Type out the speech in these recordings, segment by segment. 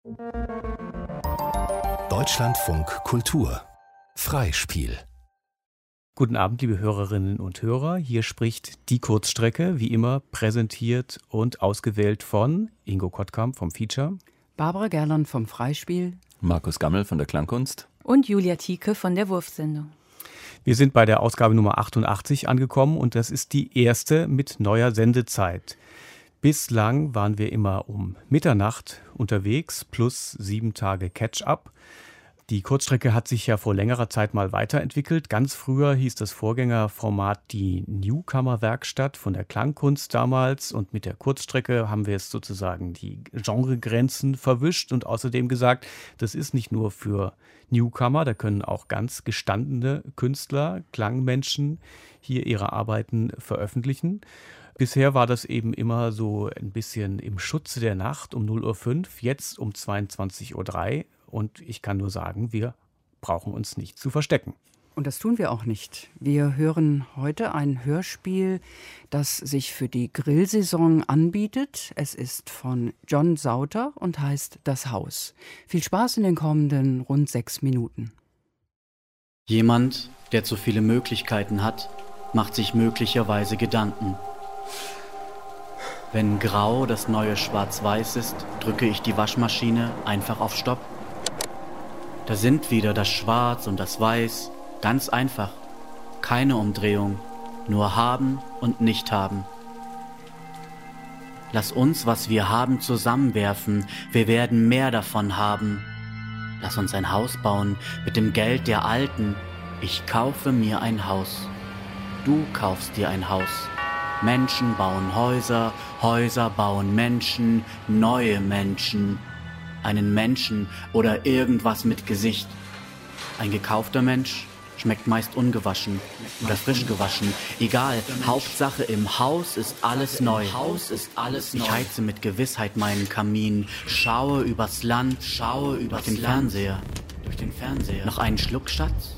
Deutschlandfunk Kultur Freispiel. Guten Abend, liebe Hörerinnen und Hörer. Hier spricht die Kurzstrecke, wie immer präsentiert und ausgewählt von Ingo Kottkamp vom Feature, Barbara Gerland vom Freispiel, Markus Gammel von der Klangkunst und Julia Thieke von der Wurfsendung. Wir sind bei der Ausgabe Nummer 88 angekommen und das ist die erste mit neuer Sendezeit. Bislang waren wir immer um Mitternacht unterwegs, plus 7 Tage Catch-up. Die Kurzstrecke hat sich ja vor längerer Zeit mal weiterentwickelt. Ganz früher hieß das Vorgängerformat die Newcomer-Werkstatt von der Klangkunst damals. Und mit der Kurzstrecke haben wir jetzt sozusagen die Genregrenzen verwischt und außerdem gesagt, das ist nicht nur für Newcomer, da können auch ganz gestandene Künstler, Klangmenschen hier ihre Arbeiten veröffentlichen. Bisher war das eben immer so ein bisschen im Schutze der Nacht um 0:05 Uhr, jetzt um 22:03 Uhr. Und ich kann nur sagen, wir brauchen uns nicht zu verstecken. Und das tun wir auch nicht. Wir hören heute ein Hörspiel, das sich für die Grillsaison anbietet. Es ist von John Sauter und heißt Das Haus. Viel Spaß in den kommenden rund 6 Minuten. Jemand, der zu viele Möglichkeiten hat, macht sich möglicherweise Gedanken. Wenn Grau das neue Schwarz-Weiß ist, drücke ich die Waschmaschine einfach auf Stopp. Da sind wieder das Schwarz und das Weiß, ganz einfach, keine Umdrehung, nur haben und nicht haben. Lass uns, was wir haben, zusammenwerfen, wir werden mehr davon haben. Lass uns ein Haus bauen mit dem Geld der Alten, ich kaufe mir ein Haus, du kaufst dir ein Haus. Menschen bauen Häuser, Häuser bauen Menschen, neue Menschen. Einen Menschen oder irgendwas mit Gesicht. Ein gekaufter Mensch schmeckt meist ungewaschen oder frisch gewaschen. Egal, Hauptsache im Haus ist alles neu. Ich heize mit Gewissheit meinen Kamin, schaue übers Land, durch den Fernseher. Noch einen Schluck, Schatz?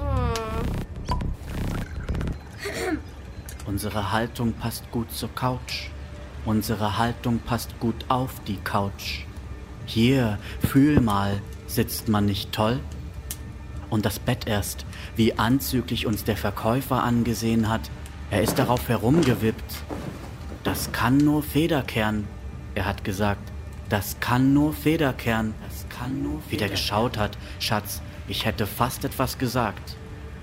Unsere Haltung passt gut zur Couch. Unsere Haltung passt gut auf die Couch. Hier, fühl mal, sitzt man nicht toll? Und das Bett erst, wie anzüglich uns der Verkäufer angesehen hat. Er ist darauf herumgewippt. Das kann nur Federkern, er hat gesagt. Das kann nur Federkern. Wie der geschaut hat, Schatz, ich hätte fast etwas gesagt.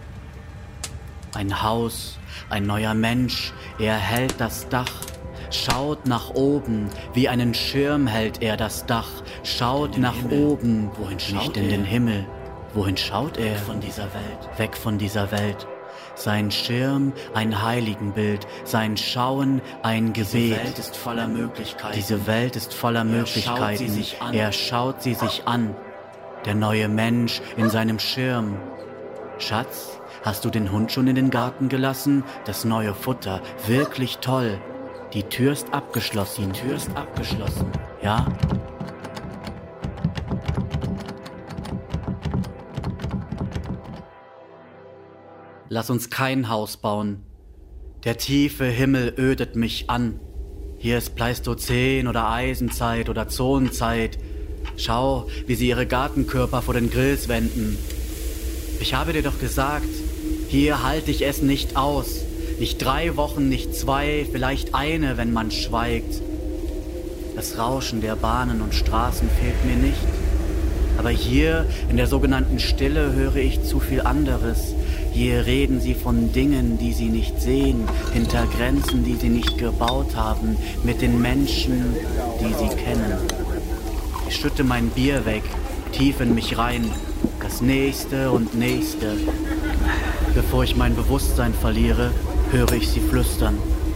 Ein Haus, ein neuer Mensch, er hält das Dach. Schaut nach oben, wie einen Schirm hält er das Dach. Schaut nach oben, nicht in den Himmel. Wohin schaut er? Weg von dieser Welt. Sein Schirm ein Heiligenbild, sein Schauen ein Gebet. Diese Welt ist voller Möglichkeiten. Er schaut sie sich an. Der neue Mensch in seinem Schirm. Schatz, hast du den Hund schon in den Garten gelassen? Das neue Futter, wirklich toll. Die Tür ist abgeschlossen. Ja? Lass uns kein Haus bauen. Der tiefe Himmel ödet mich an. Hier ist Pleistozän oder Eisenzeit oder Zonenzeit. Schau, wie sie ihre Gartenkörper vor den Grills wenden. Ich habe dir doch gesagt, hier halte ich es nicht aus. Nicht 3 Wochen, nicht 2, vielleicht eine, wenn man schweigt. Das Rauschen der Bahnen und Straßen fehlt mir nicht. Aber hier, in der sogenannten Stille, höre ich zu viel anderes. Hier reden sie von Dingen, die sie nicht sehen, hinter Grenzen, die sie nicht gebaut haben, mit den Menschen, die sie kennen. Ich schütte mein Bier weg, tief in mich rein, das Nächste und Nächste. Bevor ich mein Bewusstsein verliere, höre ich sie flüstern.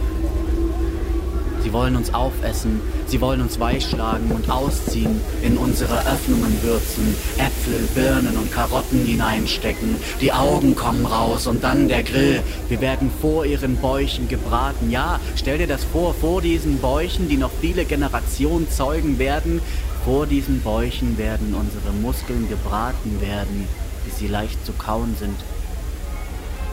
Sie wollen uns aufessen, sie wollen uns weichschlagen und ausziehen, in unsere Öffnungen würzen, Äpfel, Birnen und Karotten hineinstecken. Die Augen kommen raus und dann der Grill. Wir werden vor ihren Bäuchen gebraten. Ja, stell dir das vor diesen Bäuchen, die noch viele Generationen zeugen werden. Vor diesen Bäuchen werden unsere Muskeln gebraten werden, bis sie leicht zu kauen sind.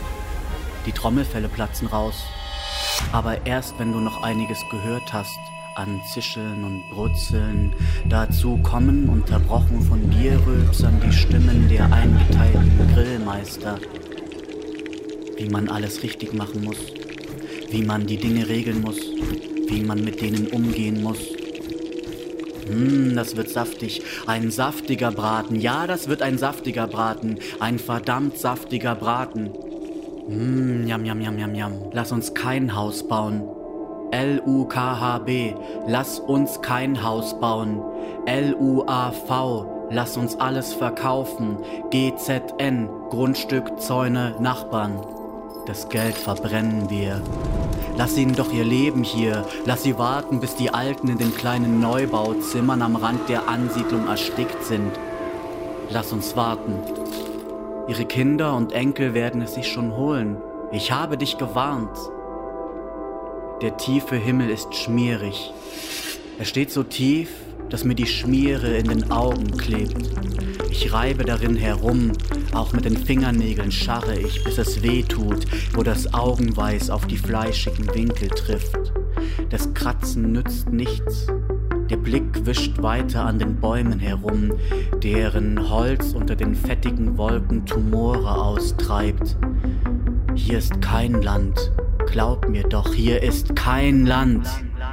Die Trommelfelle platzen raus. Aber erst wenn du noch einiges gehört hast, an Zischeln und Brutzeln. Dazu kommen, unterbrochen von Bierrülpsern, die Stimmen der eingeteilten Grillmeister. Wie man alles richtig machen muss, wie man die Dinge regeln muss, wie man mit denen umgehen muss. Das wird saftig, ein saftiger Braten, ja, das wird ein saftiger Braten, ein verdammt saftiger Braten. Jam, jam, jam, jam, jam. Lass uns kein Haus bauen. LUKHB, lass uns kein Haus bauen. LUAV, lass uns alles verkaufen. GZN, Grundstück, Zäune, Nachbarn. Das Geld verbrennen wir. Lass ihnen doch ihr Leben hier. Lass sie warten, bis die Alten in den kleinen Neubauzimmern am Rand der Ansiedlung erstickt sind. Lass uns warten. Ihre Kinder und Enkel werden es sich schon holen. Ich habe dich gewarnt. Der tiefe Himmel ist schmierig. Er steht so tief, dass mir die Schmiere in den Augen klebt. Ich reibe darin herum, auch mit den Fingernägeln scharre ich, bis es weh tut, wo das Augenweiß auf die fleischigen Winkel trifft. Das Kratzen nützt nichts. Der Blick wischt weiter an den Bäumen herum, deren Holz unter den fettigen Wolken Tumore austreibt. Hier ist kein Land, glaub mir doch, hier ist kein Land.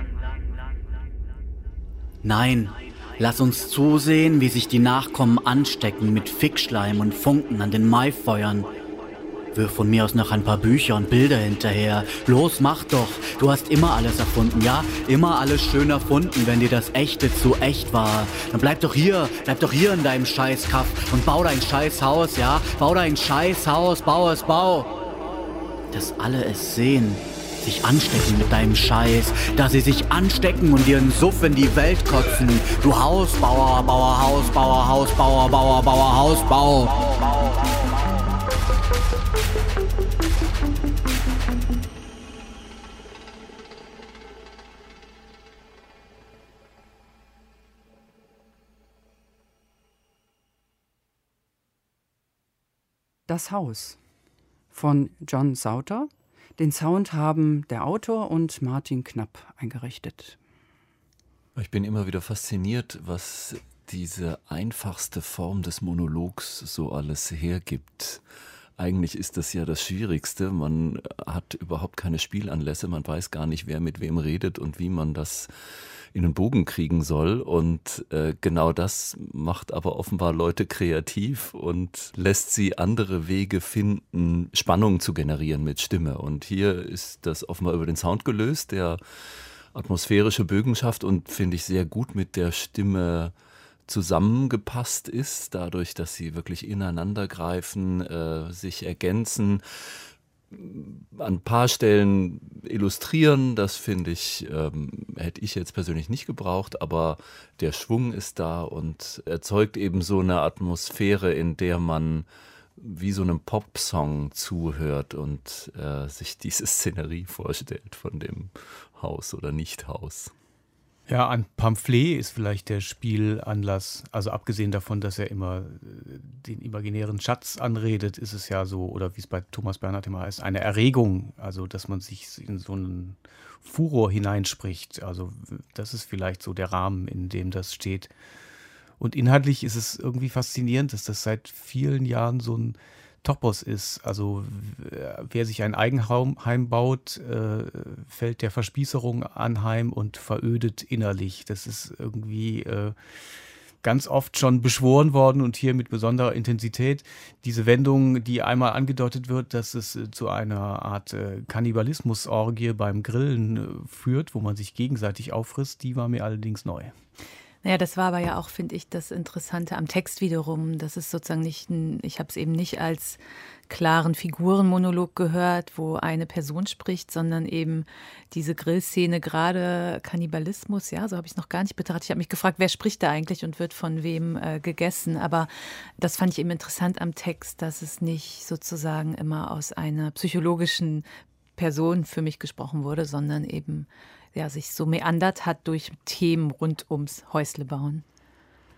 Nein, lass uns zusehen, wie sich die Nachkommen anstecken mit Fickschleim und Funken an den Maifeuern. Wirf von mir aus noch ein paar Bücher und Bilder hinterher. Los, mach doch. Du hast immer alles erfunden, ja? Immer alles schön erfunden, wenn dir das Echte zu echt war. Dann bleib doch hier in deinem Scheißkaff und bau dein Scheißhaus, ja? Bau dein Scheißhaus, bau es, bau. Dass alle es sehen, sich anstecken mit deinem Scheiß, dass sie sich anstecken und dir einen Suff in die Welt kotzen. Du Hausbauer, Bauer, Hausbauer, Hausbauer, Bauer, Bauer, Hausbau. Das Haus von John Sauter. Den Sound haben der Autor und Martin Knapp eingerichtet. Ich bin immer wieder fasziniert, was diese einfachste Form des Monologs so alles hergibt. Eigentlich ist das ja das Schwierigste. Man hat überhaupt keine Spielanlässe, man weiß gar nicht, wer mit wem redet und wie man das in den Bogen kriegen soll. Und genau das macht aber offenbar Leute kreativ und lässt sie andere Wege finden, Spannung zu generieren mit Stimme. Und hier ist das offenbar über den Sound gelöst, der atmosphärische Bögen schafft und finde ich sehr gut mit der Stimme zusammengepasst ist, dadurch, dass sie wirklich ineinander greifen, sich ergänzen. An ein paar Stellen illustrieren, das finde ich, hätte ich jetzt persönlich nicht gebraucht, aber der Schwung ist da und erzeugt eben so eine Atmosphäre, in der man wie so einem Popsong zuhört und sich diese Szenerie vorstellt von dem Haus oder Nicht-Haus. Ja, ein Pamphlet ist vielleicht der Spielanlass. Also abgesehen davon, dass er immer den imaginären Schatz anredet, ist es ja so, oder wie es bei Thomas Bernhard immer heißt, eine Erregung. Also, dass man sich in so einen Furor hineinspricht. Also, das ist vielleicht so der Rahmen, in dem das steht. Und inhaltlich ist es irgendwie faszinierend, dass das seit vielen Jahren so ein Topos ist. Also wer sich ein Eigenheim baut, fällt der Verspießerung anheim und verödet innerlich. Das ist irgendwie ganz oft schon beschworen worden und hier mit besonderer Intensität. Diese Wendung, die einmal angedeutet wird, dass es zu einer Art Kannibalismusorgie beim Grillen führt, wo man sich gegenseitig auffrisst, die war mir allerdings neu. Naja, das war aber ja auch, finde ich, das Interessante am Text wiederum. Das ist sozusagen nicht, ich habe es eben nicht als klaren Figurenmonolog gehört, wo eine Person spricht, sondern eben diese Grillszene, gerade Kannibalismus, ja, so habe ich es noch gar nicht betrachtet. Ich habe mich gefragt, wer spricht da eigentlich und wird von wem gegessen. Aber das fand ich eben interessant am Text, dass es nicht sozusagen immer aus einer psychologischen Person für mich gesprochen wurde, sondern eben sich so meandert hat durch Themen rund ums Häuslebauen.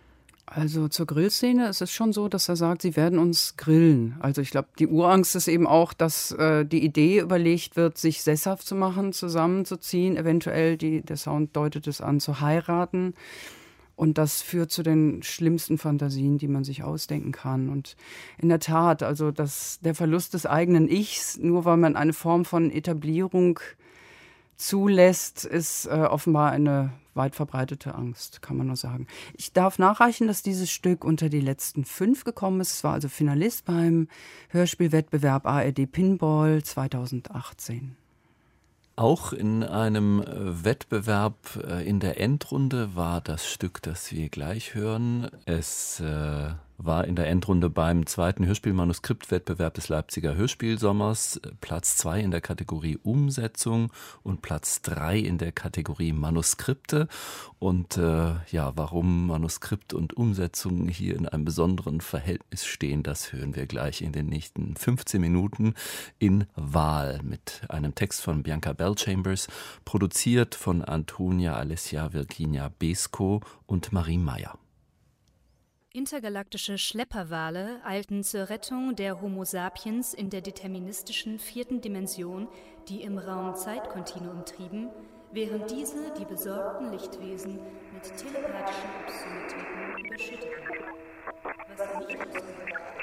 Also zur Grillszene ist es schon so, dass er sagt, sie werden uns grillen. Also ich glaube, die Urangst ist eben auch, dass die Idee überlegt wird, sich sesshaft zu machen, zusammenzuziehen, eventuell, der Sound deutet es an, zu heiraten. Und das führt zu den schlimmsten Fantasien, die man sich ausdenken kann. Und in der Tat, also der Verlust des eigenen Ichs, nur weil man eine Form von Etablierung zulässt, ist offenbar eine weit verbreitete Angst, kann man nur sagen. Ich darf nachreichen, dass dieses Stück unter die letzten 5 gekommen ist. Es war also Finalist beim Hörspielwettbewerb ARD Pinball 2018. Auch in einem Wettbewerb in der Endrunde war das Stück, das wir gleich hören. Es war in der Endrunde beim 2. Hörspielmanuskriptwettbewerb des Leipziger Hörspielsommers Platz 2 in der Kategorie Umsetzung und Platz 3 in der Kategorie Manuskripte. Und warum Manuskript und Umsetzung hier in einem besonderen Verhältnis stehen, das hören wir gleich in den nächsten 15 Minuten in Wahl mit einem Text von Bianca Bellchambers, produziert von Antonia Alessia Virginia Besko und Marie Meyer. Intergalaktische Schlepperwale eilten zur Rettung der Homo sapiens in der deterministischen 4. Dimension, die im Raum-Zeit-Kontinuum trieben, während diese die besorgten Lichtwesen mit telepathischen Absymmetriken überschütteten. Was sie nicht wussten,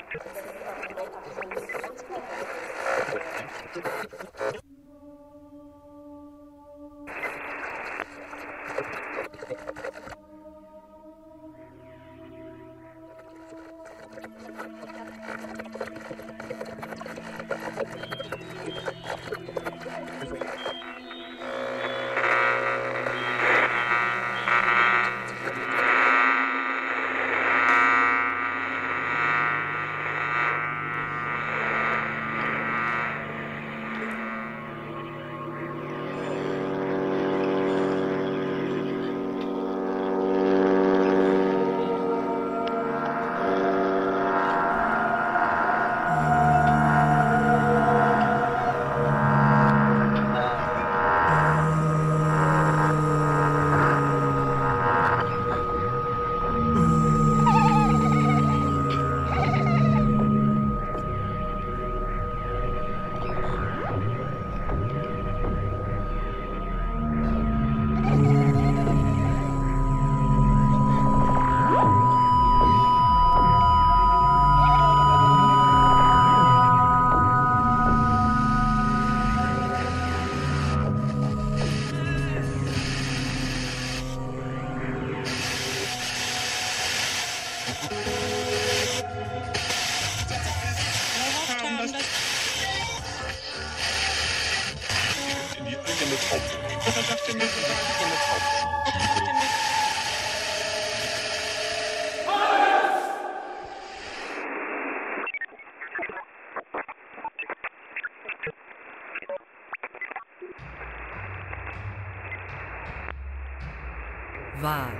Wahl.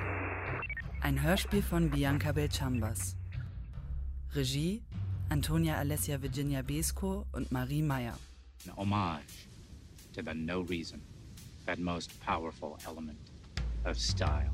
Ein Hörspiel von Bianca Bellchambers. Regie Antonia Alessia Virginia Besko und Marie Meyer. An homage to the no reason, that most powerful element of style.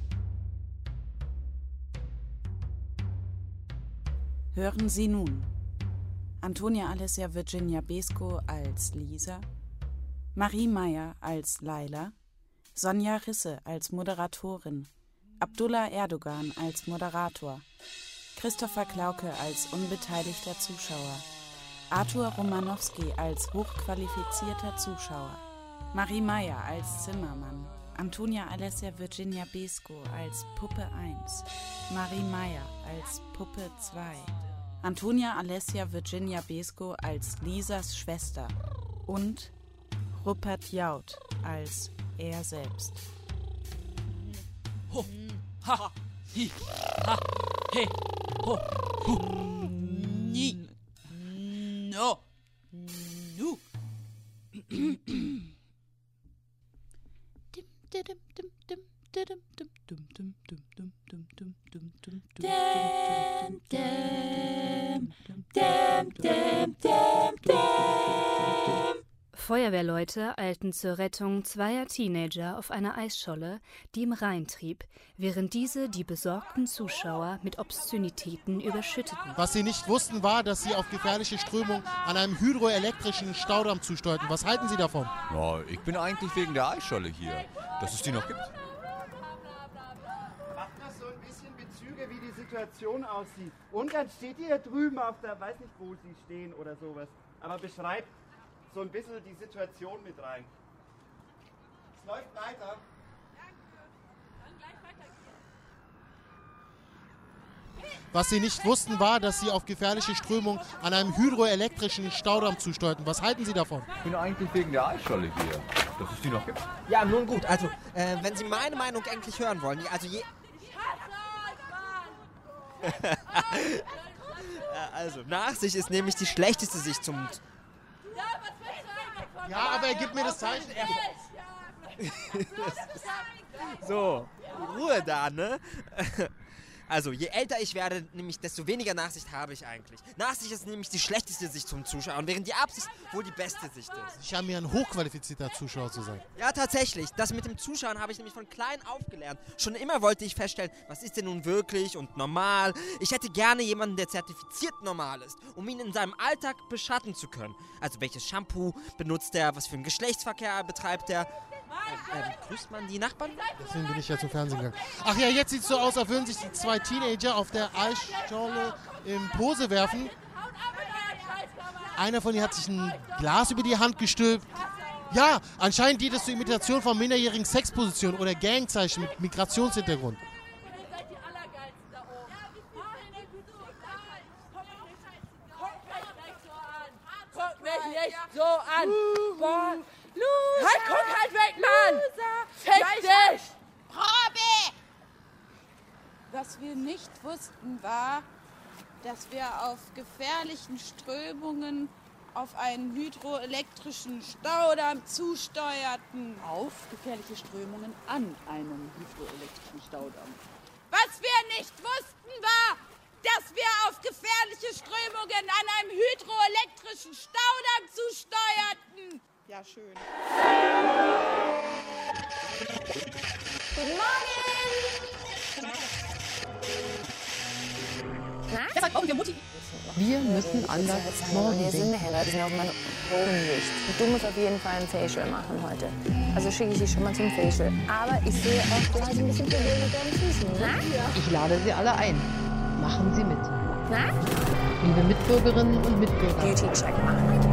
Hören Sie nun Antonia Alessia Virginia Besko als Lisa, Marie Meyer als Laila, Sonja Risse als Moderatorin, Abdullah Erdogan als Moderator, Christopher Klauke als unbeteiligter Zuschauer, Arthur Romanowski als hochqualifizierter Zuschauer, Marie Meyer als Zimmermann, Antonia Alessia Virginia Besko als Puppe 1, Marie Meyer als Puppe 2, Antonia Alessia Virginia Besko als Lisas Schwester und Rupert Jaud als er selbst. Ho, ha, hi, ha, he, ho, hu, ni, no, nu. Feuerwehrleute eilten zur Rettung zweier Teenager auf einer Eisscholle, die im Rhein trieb, während diese die besorgten Zuschauer mit Obszönitäten überschütteten. Was sie nicht wussten, war, dass sie auf gefährliche Strömung an einem hydroelektrischen Staudamm zusteuerten. Was halten Sie davon? Ja, ich bin eigentlich wegen der Eisscholle hier, dass es die noch gibt. Macht das so ein bisschen Bezüge, wie die Situation aussieht. Und dann steht ihr drüben auf der, weiß nicht, wo Sie stehen oder sowas, aber beschreibt so ein bisschen die Situation mit rein. Es läuft weiter. Was sie nicht wussten, war, dass sie auf gefährliche Strömung an einem hydroelektrischen Staudamm zusteuerten. Was halten Sie davon? Ich bin eigentlich wegen der Eisscholle hier, dass es die noch gibt. Ja, nun gut, also, wenn Sie meine Meinung endlich hören wollen, also, Nachsicht ist nämlich die schlechteste Sicht zum... Ja, aber er gibt mir das Zeichen. So, Ruhe da, ne? Also, je älter ich werde, nämlich desto weniger Nachsicht habe ich eigentlich. Nachsicht ist nämlich die schlechteste Sicht zum Zuschauen, während die Absicht wohl die beste Sicht ist. Ich habe mir ein hochqualifizierter Zuschauer zu sein. Ja, tatsächlich. Das mit dem Zuschauen habe ich nämlich von klein auf gelernt. Schon immer wollte ich feststellen, was ist denn nun wirklich und normal. Ich hätte gerne jemanden, der zertifiziert normal ist, um ihn in seinem Alltag beschatten zu können. Also, welches Shampoo benutzt er, was für einen Geschlechtsverkehr betreibt er. Grüßt man die Nachbarn? Deswegen bin ich ja zum Fernsehen gegangen. Ach ja, jetzt sieht es so aus, als würden sich die zwei Teenager auf der Eisscholle in Pose werfen. Einer von ihnen hat sich ein Glas über die Hand gestülpt. Ja, anscheinend dient es zur Imitation von minderjährigen Sexpositionen oder Gangzeichen mit Migrationshintergrund. Guck mich nicht so an! Boah. Loser. Halt, guck halt weg, Mann! Fick dich! Probe! Was wir nicht wussten war, dass wir auf gefährlichen Strömungen auf einen hydroelektrischen Staudamm zusteuerten. Auf gefährliche Strömungen an einem hydroelektrischen Staudamm. Was wir nicht wussten war, dass wir auf gefährliche Strömungen an einem hydroelektrischen Staudamm zusteuerten. Ja, schön. Guten Morgen! Wer sagt morgen für Mutti? Wir müssen anders morgen Wir sind nachher, wir sind auf meinem Augenlicht. Du musst auf jeden Fall ein Facial machen heute. Also schicke ich dich schon mal zum Facial. Aber ich sehe auch, du hast ein bisschen Probleme mit deinen Füßen, ne? Ich lade Sie alle ein. Machen Sie mit. Na? Liebe Mitbürgerinnen und Mitbürger. Beauty-Check machen.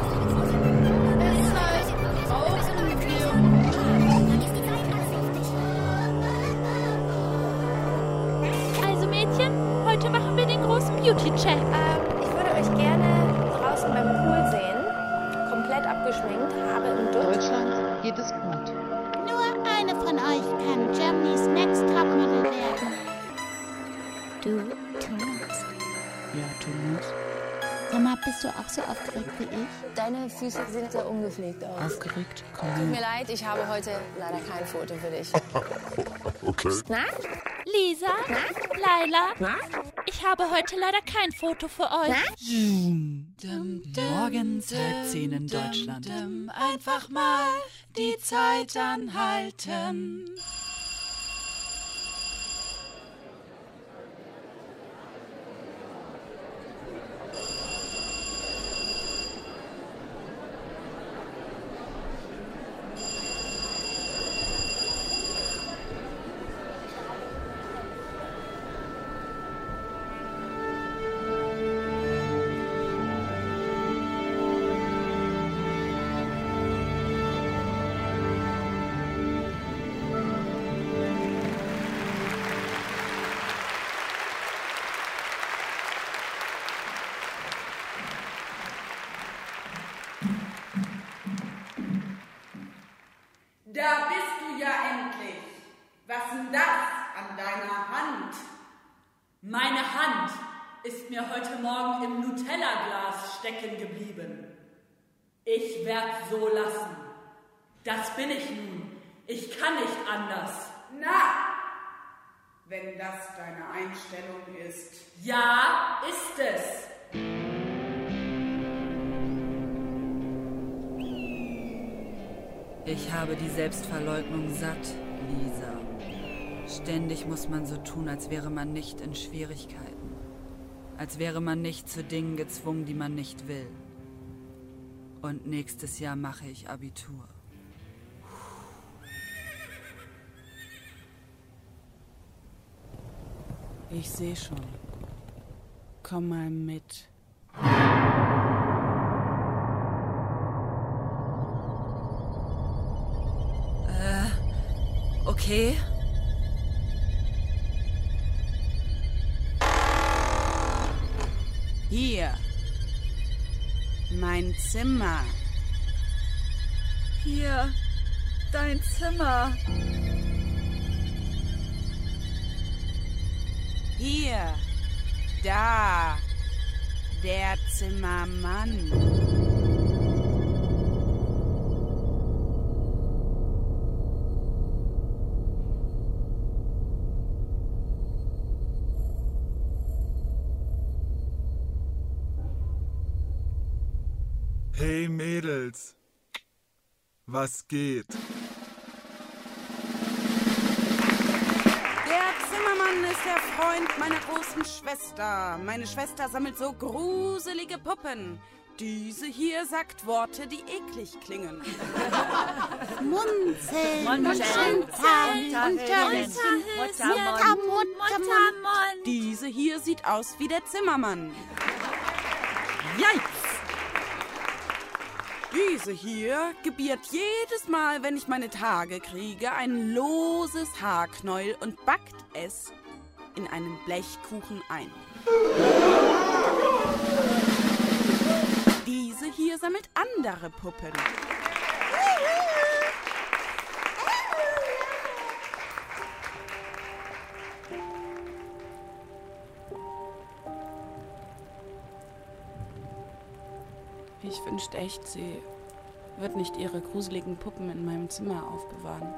Heute machen wir den großen Beauty-Check. Ich würde euch gerne draußen beim Pool sehen. Komplett abgeschminkt, Haare im Dutt. Deutschland geht es gut. Nur eine von euch kann Germany's Next Topmodel werden. Du, Thomas. Ja, Thomas. Sag mal, bist du auch so aufgeregt wie ich? Deine Füße sind sehr ungepflegt aus. Aufgeregt? Tut mir leid, ich habe heute leider kein Foto für dich. Okay. Na? Lisa? Na? Laila? Na? Ich habe heute leider kein Foto für euch. Zoom. Morgens 10 in Deutschland. Einfach mal die Zeit anhalten. Da bist du ja endlich. Was denn das an deiner Hand? Meine Hand ist mir heute Morgen im Nutella-Glas stecken geblieben. Ich werd's so lassen. Das bin ich nun. Ich kann nicht anders. Na, wenn das deine Einstellung ist. Ja, ist es. Ich habe die Selbstverleugnung satt, Lisa. Ständig muss man so tun, als wäre man nicht in Schwierigkeiten. Als wäre man nicht zu Dingen gezwungen, die man nicht will. Und nächstes Jahr mache ich Abitur. Ich sehe schon. Komm mal mit. Okay. Hier. Mein Zimmer. Hier. Dein Zimmer. Hier. Da. Der Zimmermann. Hey Mädels, was geht? Der Zimmermann ist der Freund meiner großen Schwester. Meine Schwester sammelt so gruselige Puppen. Diese hier sagt Worte, die eklig klingen. Munzeln, Mundschenk, Unterrissen, Muttermund. Diese hier sieht aus wie der Zimmermann. Yikes! Diese hier gebiert jedes Mal, wenn ich meine Tage kriege, ein loses Haarknäuel und backt es in einen Blechkuchen ein. Diese hier sammelt andere Puppen. Ich wünschte echt, sie wird nicht ihre gruseligen Puppen in meinem Zimmer aufbewahren.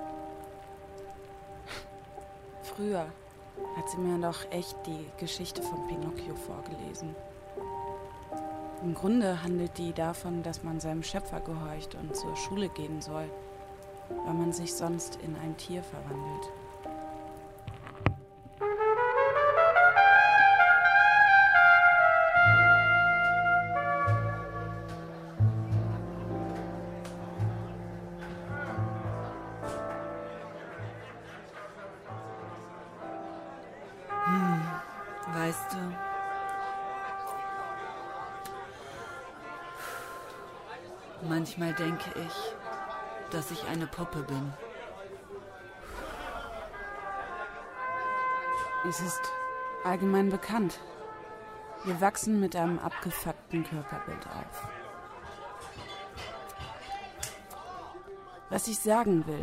Früher hat sie mir doch echt die Geschichte von Pinocchio vorgelesen. Im Grunde handelt die davon, dass man seinem Schöpfer gehorcht und zur Schule gehen soll, weil man sich sonst in ein Tier verwandelt. Weißt du, manchmal denke ich, dass ich eine Puppe bin. Es ist allgemein bekannt. Wir wachsen mit einem abgefuckten Körperbild auf. Was ich sagen will.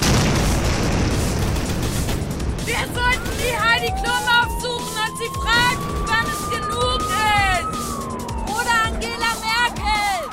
Wir sollten die Heidi Klum aufsuchen und sie fragen, wann es genug ist. Oder Angela Merkel.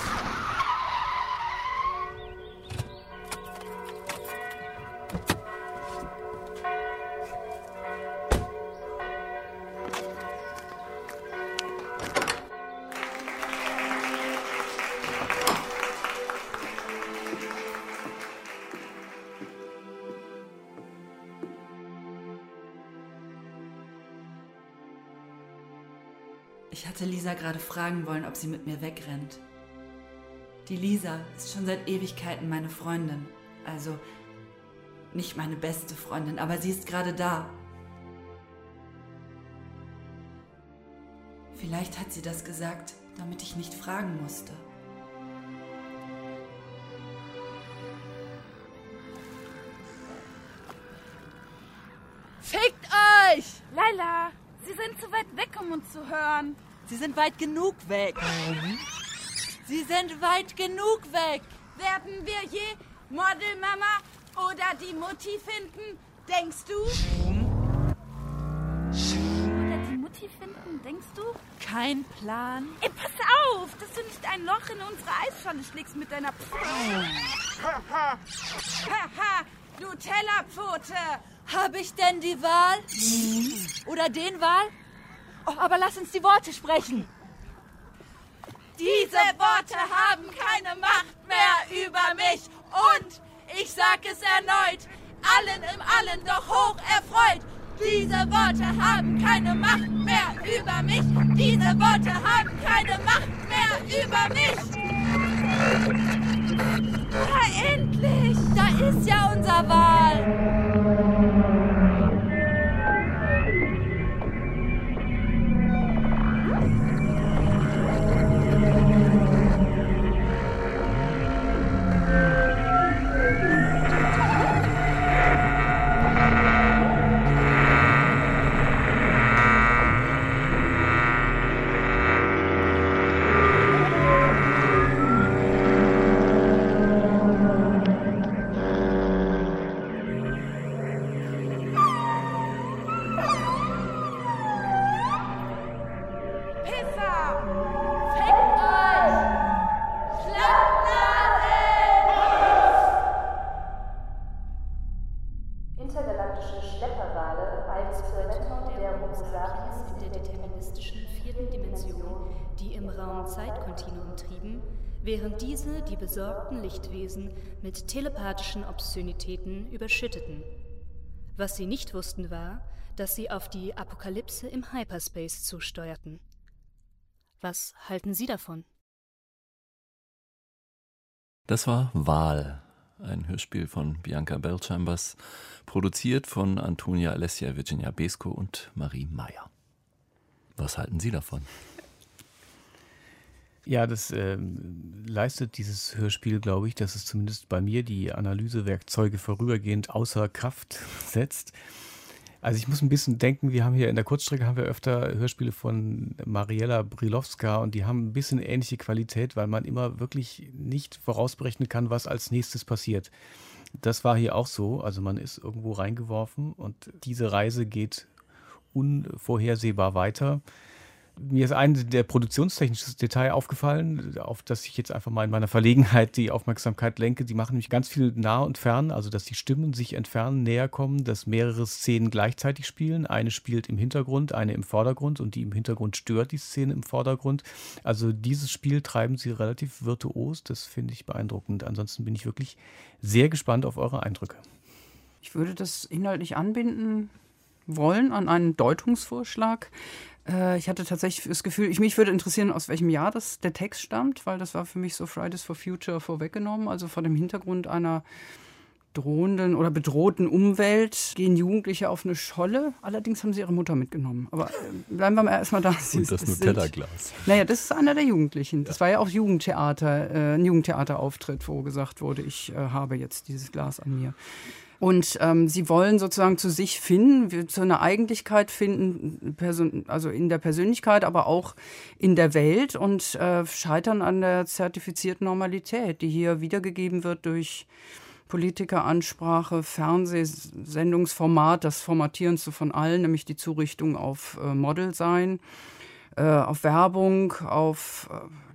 Ich hatte Lisa gerade fragen wollen, ob sie mit mir wegrennt. Die Lisa ist schon seit Ewigkeiten meine Freundin. Also nicht meine beste Freundin, aber sie ist gerade da. Vielleicht hat sie das gesagt, damit ich nicht fragen musste. Fickt euch! Laila, Sie sind zu weit weg, um uns zu hören. Sie sind weit genug weg. Sie sind weit genug weg. Werden wir je Modelmama oder die Mutti finden, denkst du? Oder die Mutti finden, denkst du? Kein Plan. Ey, pass auf, dass du nicht ein Loch in unsere Eisscholle schlägst mit deiner Haha, Nutella-Pfote. Habe ich denn die Wahl? Oder den Wahl? Oh, aber lass uns die Worte sprechen. Diese Worte haben keine Macht mehr über mich und ich sag es erneut, allen im Allen doch hoch erfreut. Diese Worte haben keine Macht mehr über mich. Diese Worte haben keine Macht mehr über mich. Ja, endlich! Da ist ja unser Wal. Intergalaktische Schlepperwale als zur Rettung der Homo sapiens in der deterministischen 4. Dimension, die im Raum-Zeit-Kontinuum trieben, während diese die besorgten Lichtwesen mit telepathischen Obszönitäten überschütteten. Was sie nicht wussten war, dass sie auf die Apokalypse im Hyperspace zusteuerten. Was halten Sie davon? Das war Wal, ein Hörspiel von Bianca Bellchambers, produziert von Antonia Alessia, Virginia Besko und Marie Meyer. Was halten Sie davon? Ja, das leistet dieses Hörspiel, glaube ich, dass es zumindest bei mir die Analysewerkzeuge vorübergehend außer Kraft setzt. Also ich muss ein bisschen denken, wir haben hier in der Kurzstrecke öfter Hörspiele von Mariella Brilowska und die haben ein bisschen ähnliche Qualität, weil man immer wirklich nicht vorausberechnen kann, was als nächstes passiert. Das war hier auch so, also man ist irgendwo reingeworfen und diese Reise geht unvorhersehbar weiter. Mir ist ein der produktionstechnisches Detail aufgefallen, auf das ich jetzt einfach mal in meiner Verlegenheit die Aufmerksamkeit lenke. Die machen nämlich ganz viel nah und fern, also dass die Stimmen sich entfernen, näher kommen, dass mehrere Szenen gleichzeitig spielen. Eine spielt im Hintergrund, eine im Vordergrund und die im Hintergrund stört die Szene im Vordergrund. Also dieses Spiel treiben sie relativ virtuos, das finde ich beeindruckend. Ansonsten bin ich wirklich sehr gespannt auf eure Eindrücke. Ich würde das inhaltlich anbinden wollen an einen Deutungsvorschlag. Ich hatte tatsächlich das Gefühl, mich würde interessieren, aus welchem Jahr der Text stammt, weil das war für mich so Fridays for Future vorweggenommen. Also vor dem Hintergrund einer drohenden oder bedrohten Umwelt gehen Jugendliche auf eine Scholle. Allerdings haben sie ihre Mutter mitgenommen. Aber bleiben wir mal erstmal da. Und das Nutella-Glas. Naja, das ist einer der Jugendlichen. Das war ja auch Jugendtheater, ein Jugendtheaterauftritt, wo gesagt wurde, ich habe jetzt dieses Glas an mir. Und sie wollen sozusagen zu sich finden, zu einer Eigentlichkeit finden, also in der Persönlichkeit, aber auch in der Welt und scheitern an der zertifizierten Normalität, die hier wiedergegeben wird durch Politikeransprache, Fernsehsendungsformat, das Formatierenste von allen, nämlich die Zurichtung auf Model sein, auf Werbung, auf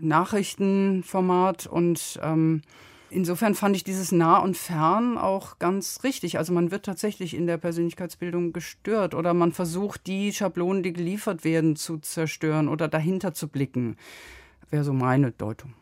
Nachrichtenformat und insofern fand ich dieses Nah und Fern auch ganz richtig. Also man wird tatsächlich in der Persönlichkeitsbildung gestört oder man versucht, die Schablonen, die geliefert werden, zu zerstören oder dahinter zu blicken. Wäre so meine Deutung.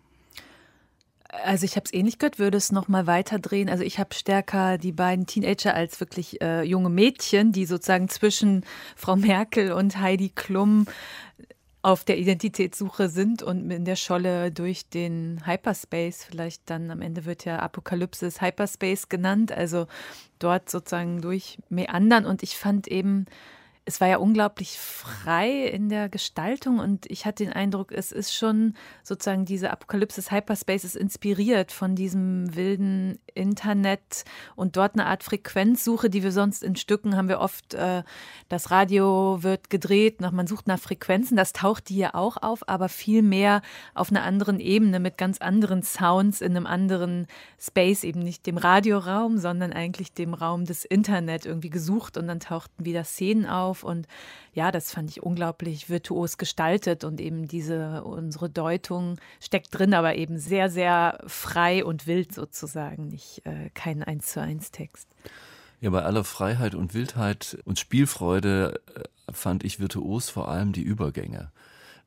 Also ich habe es ähnlich gehört, würde es nochmal weiterdrehen. Also ich habe stärker die beiden Teenager als wirklich junge Mädchen, die sozusagen zwischen Frau Merkel und Heidi Klum auf der Identitätssuche sind und in der Scholle durch den Hyperspace, vielleicht dann am Ende wird ja Apokalypse Hyperspace genannt, also dort sozusagen durch meandern. Und ich fand eben, es war ja unglaublich frei in der Gestaltung und ich hatte den Eindruck, es ist schon sozusagen diese Apokalypse Hyperspace ist inspiriert von diesem wilden Internet und dort eine Art Frequenzsuche, die wir sonst in Stücken haben wir oft, das Radio wird gedreht, man sucht nach Frequenzen, das taucht hier auch auf, aber viel mehr auf einer anderen Ebene mit ganz anderen Sounds in einem anderen Space, eben nicht dem Radioraum, sondern eigentlich dem Raum des Internet irgendwie gesucht und dann tauchten wieder Szenen auf. Und ja, das fand ich unglaublich virtuos gestaltet und eben unsere Deutung steckt drin, aber eben sehr, sehr frei und wild sozusagen, nicht kein 1:1 Text. Ja, bei aller Freiheit und Wildheit und Spielfreude fand ich virtuos vor allem die Übergänge.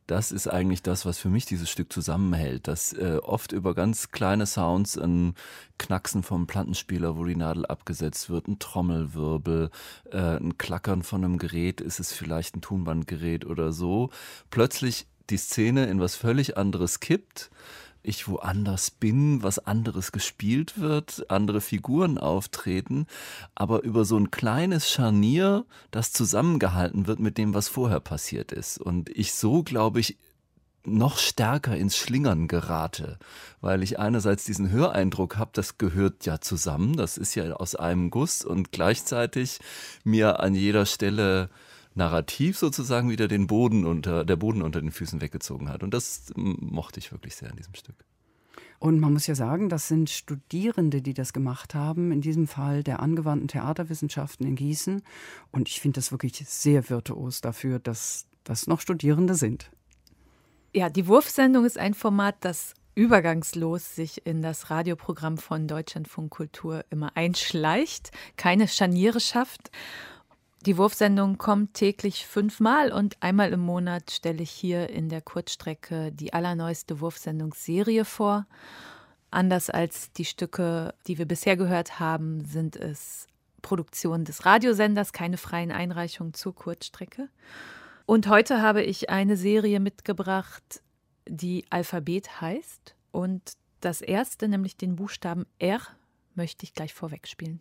das ist eigentlich das, was für mich dieses Stück zusammenhält, dass oft über ganz kleine Sounds, ein Knacksen vom Plattenspieler, wo die Nadel abgesetzt wird, ein Trommelwirbel, ein Klackern von einem Gerät, ist es vielleicht ein Tonbandgerät oder so, plötzlich die Szene in was völlig anderes kippt, ich woanders bin, was anderes gespielt wird, andere Figuren auftreten, aber über so ein kleines Scharnier, das zusammengehalten wird mit dem, was vorher passiert ist. Und ich so, glaube ich, noch stärker ins Schlingern gerate, weil ich einerseits diesen Höreindruck habe, das gehört ja zusammen, das ist ja aus einem Guss und gleichzeitig mir an jeder Stelle narrativ sozusagen wieder der Boden unter den Füßen weggezogen hat. Und das mochte ich wirklich sehr in diesem Stück. Und man muss ja sagen, das sind Studierende, die das gemacht haben, in diesem Fall der angewandten Theaterwissenschaften in Gießen. Und ich finde das wirklich sehr virtuos dafür, dass das noch Studierende sind. Ja, die Wurfsendung ist ein Format, das übergangslos sich in das Radioprogramm von Deutschlandfunk Kultur immer einschleicht, keine Scharniere schafft. Die Wurfsendung kommt täglich 5-mal und einmal im Monat stelle ich hier in der Kurzstrecke die allerneueste Wurfsendungsserie vor. Anders als die Stücke, die wir bisher gehört haben, sind es Produktionen des Radiosenders, keine freien Einreichungen zur Kurzstrecke. Und heute habe ich eine Serie mitgebracht, die Alphabet heißt. Und das erste, nämlich den Buchstaben R, möchte ich gleich vorwegspielen.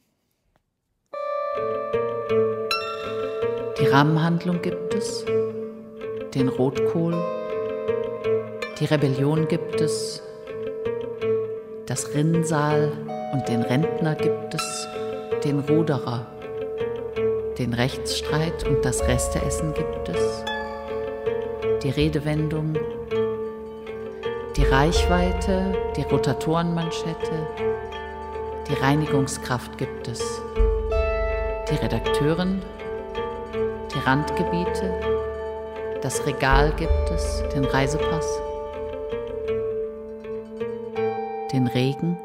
Die Rahmenhandlung gibt es, den Rotkohl, die Rebellion gibt es, das Rinnsal und den Rentner gibt es, den Ruderer, den Rechtsstreit und das Resteessen gibt es, die Redewendung, die Reichweite, die Rotatorenmanschette, die Reinigungskraft gibt es, die Redakteurin, die Randgebiete, das Regal gibt es, den Reisepass, den Regen.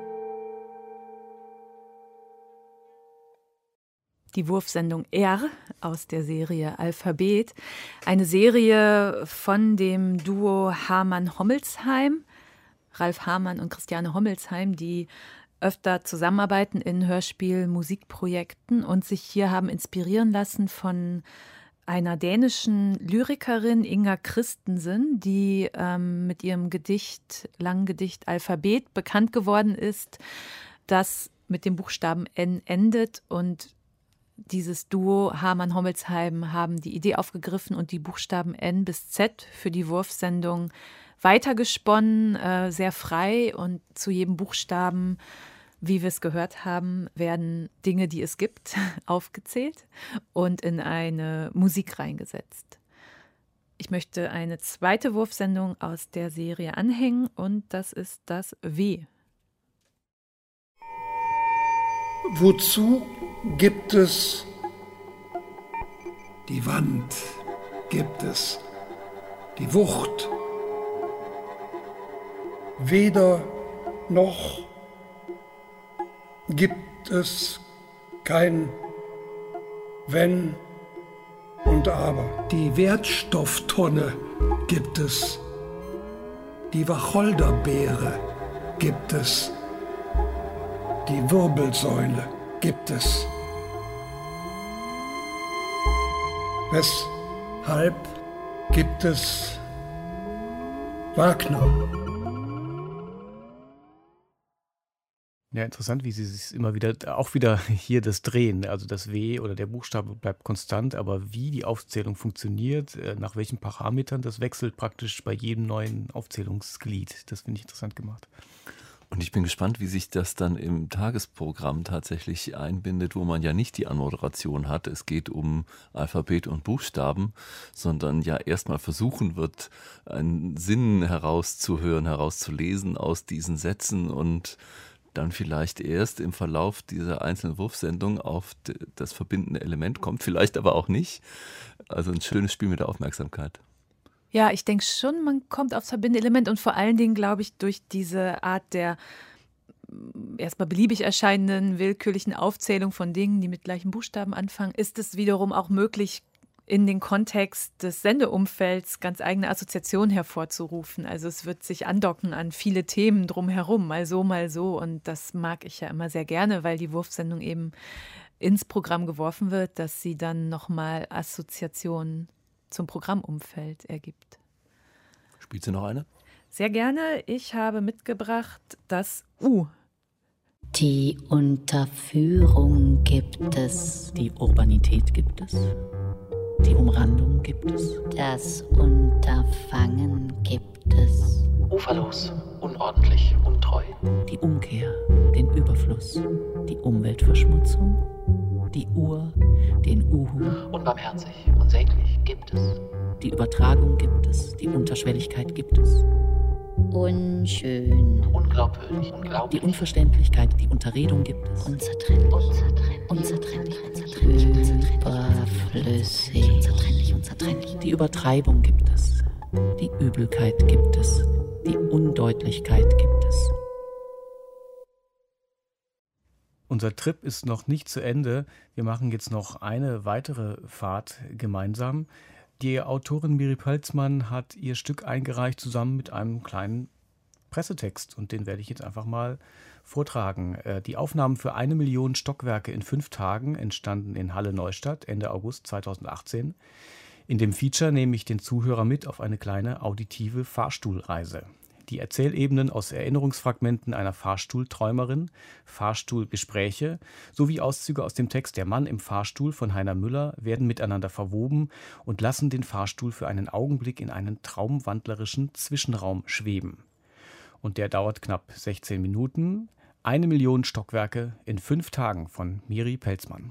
Die Wurfsendung R aus der Serie Alphabet. Eine Serie von dem Duo Hamann-Hommelsheim, Ralf Hamann und Christiane Hommelsheim, die öfter zusammenarbeiten in Hörspiel-Musikprojekten und sich hier haben inspirieren lassen von einer dänischen Lyrikerin, Inger Christensen, die mit ihrem langen Gedicht Alphabet bekannt geworden ist, das mit dem Buchstaben N endet. Und dieses Duo Hamann-Hommelsheim haben die Idee aufgegriffen und die Buchstaben N bis Z für die Wurfsendung weitergesponnen, sehr frei, und zu jedem Buchstaben, wie wir es gehört haben, werden Dinge, die es gibt, aufgezählt und in eine Musik reingesetzt. Ich möchte eine zweite Wurfsendung aus der Serie anhängen und das ist das W. Wozu gibt es die Wand? Gibt es die Wucht? Weder noch gibt es kein Wenn und Aber. Die Wertstofftonne gibt es. Die Wacholderbeere gibt es. Die Wirbelsäule gibt es. Weshalb gibt es Wagner? Ja, interessant, wie Sie sich immer wieder hier das drehen. Also das W oder der Buchstabe bleibt konstant, aber wie die Aufzählung funktioniert, nach welchen Parametern, das wechselt praktisch bei jedem neuen Aufzählungsglied. Das finde ich interessant gemacht. Und ich bin gespannt, wie sich das dann im Tagesprogramm tatsächlich einbindet, wo man ja nicht die Anmoderation hat. Es geht um Alphabet und Buchstaben, sondern ja erstmal versuchen wird, einen Sinn herauszuhören, herauszulesen aus diesen Sätzen und dann vielleicht erst im Verlauf dieser einzelnen Wurfsendung auf das verbindende Element kommt, vielleicht aber auch nicht. Also ein schönes Spiel mit der Aufmerksamkeit. Ja, ich denke schon, man kommt aufs Verbindelement und vor allen Dingen, glaube ich, durch diese Art der erstmal beliebig erscheinenden willkürlichen Aufzählung von Dingen, die mit gleichen Buchstaben anfangen, ist es wiederum auch möglich, in den Kontext des Sendeumfelds ganz eigene Assoziationen hervorzurufen. Also es wird sich andocken an viele Themen drumherum, mal so, mal so. Und das mag ich ja immer sehr gerne, weil die Wurfsendung eben ins Programm geworfen wird, dass sie dann nochmal Assoziationen zum Programmumfeld ergibt. Spielt sie noch eine? Sehr gerne. Ich habe mitgebracht das U. Die Unterführung gibt es. Die Urbanität gibt es. Die Umrandung gibt es. Das Unterfangen gibt es. Uferlos, unordentlich, untreu. Die Umkehr, den Überfluss, die Umweltverschmutzung, die Uhr, den Uhu. Unbarmherzig, unsäglich gibt es. Die Übertragung gibt es, die Unterschwelligkeit gibt es. Unschön. Unglaubwürdig, unglaublich. Die Unverständlichkeit, die Unterredung gibt es. Unzertrennlich. Unzertrennlich. Überflüssig. Unzertrennlich. Die Übertreibung gibt es. Die Übelkeit gibt es. Die Undeutlichkeit gibt es. Unser Trip ist noch nicht zu Ende. Wir machen jetzt noch eine weitere Fahrt gemeinsam. Die Autorin Miri Pelzmann hat ihr Stück eingereicht zusammen mit einem kleinen Pressetext und den werde ich jetzt einfach mal vortragen. Die Aufnahmen für 1 Million Stockwerke in 5 Tagen entstanden in Halle-Neustadt Ende August 2018. In dem Feature nehme ich den Zuhörer mit auf eine kleine auditive Fahrstuhlreise. Die Erzählebenen aus Erinnerungsfragmenten einer Fahrstuhlträumerin, Fahrstuhlgespräche sowie Auszüge aus dem Text Der Mann im Fahrstuhl von Heiner Müller werden miteinander verwoben und lassen den Fahrstuhl für einen Augenblick in einen traumwandlerischen Zwischenraum schweben. Und der dauert knapp 16 Minuten. 1 Million Stockwerke in 5 Tagen von Miri Pelzmann.